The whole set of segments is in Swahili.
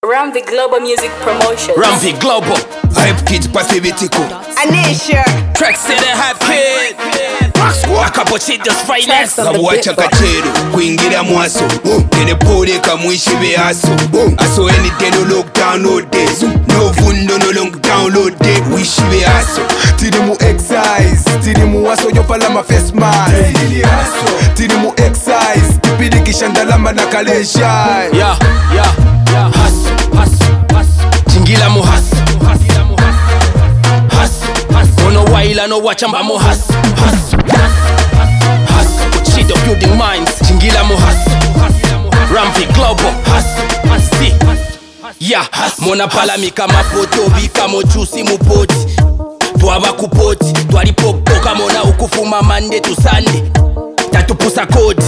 Ramvi Global Music Promotions. Ramvi Global Hype Kids Pathivitico Anisha Track say they have kid Akapochitos finance Kabuwacha kachero kuingira mwaso Tenepole kamwishi be aso Aso anything no look download this No vundo no long download it Wishi be aso Tirimu excise Tirimu waso yopala ma face man Tirimu excise Tipidi kishandalama na kalesha Yeah Hustle Chingila mu hustle Ono waila no wachamba mu hustle Chido building minds Chingila mu hustle Ramvi Global hustle Yeah Mona palamika mapoto Bika mochusi mupoti Tuaba kupoti Tuari popoka mona ukufuma Monday to Sunday Tatupusa kodi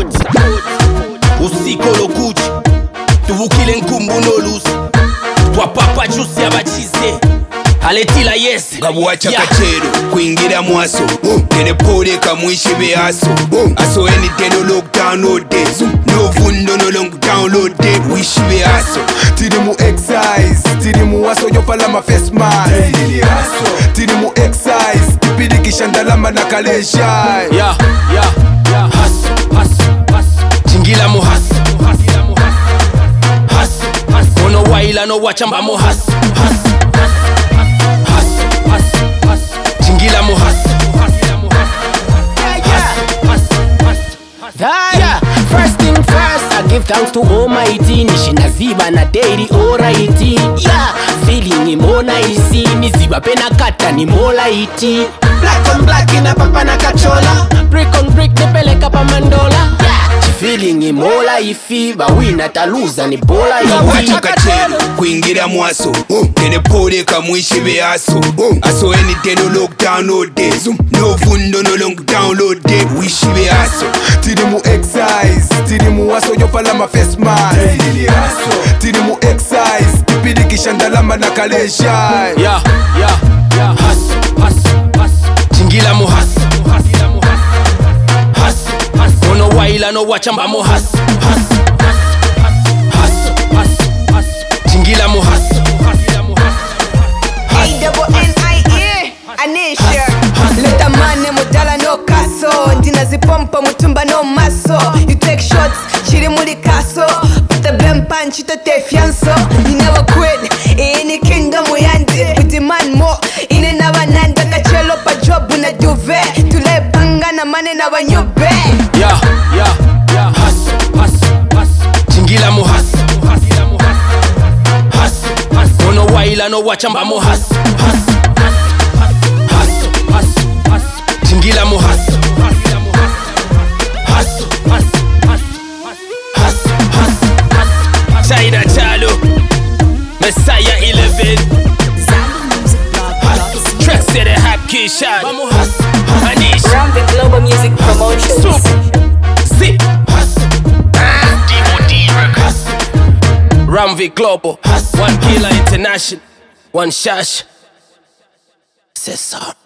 Usikolo kuchi Tuvukile nkumbu no lusi Twa papa juice ya bachize Aletila yes Kabuwacha kachero kuingira mwaso Tenepole kamwishi be aso Aso anything no look download this No vundo no long download it Wishi be aso Tirimu excise Tirimu waso yopala ma face man Tirimu excise Tipidi kishandalama na kalesha Yeah Hustle Chingila mu hustle Ono waila no wachamba mu hustle Chingila mu hustle First thing first, I give thanks to Almighty. Nishina ziba na daily alrighty. Yeah, feeling imona isi. Niziba pena kata ni mola iti. Black on black ina papa na kachola. Brick on brick nepeleka pa mandola. Yeah, feeling imola ifi. Bawina taluza ni bola iti. Kabuwacha kachero kuingira mwaso Tenepole kamwishi be aso Aso anything no look download this No vundo no long download it Wishi be aso Tirimu excise Tirimu waso yopala ma face man Tirimu excise Tipidi kishandalama na kalesha Yeah Hustle Chingila mu hustle Ono waila no wachamba mu hustle Chingila mu hustle A-double-N-I-E Anisha Leta mane mudala no kaso Ndina zipompa mutumba no maso You take shots, chiri muri kaso Put the bem punch, ito te fianso You never quit, ini kingdom uyandi With the man mo, ine na wananda Kachelo pa job una duve Tule panga na mane na wanyube Yeah Hustle Chingila mu hustle Ono waila no wachamba mu hustle Chingila mu hustle China Chalo Messiah 11 Track say they have Kishan Anish Ramvi Global Music Promotions. Zip Ramvi Global One Killer International One Shash Cesar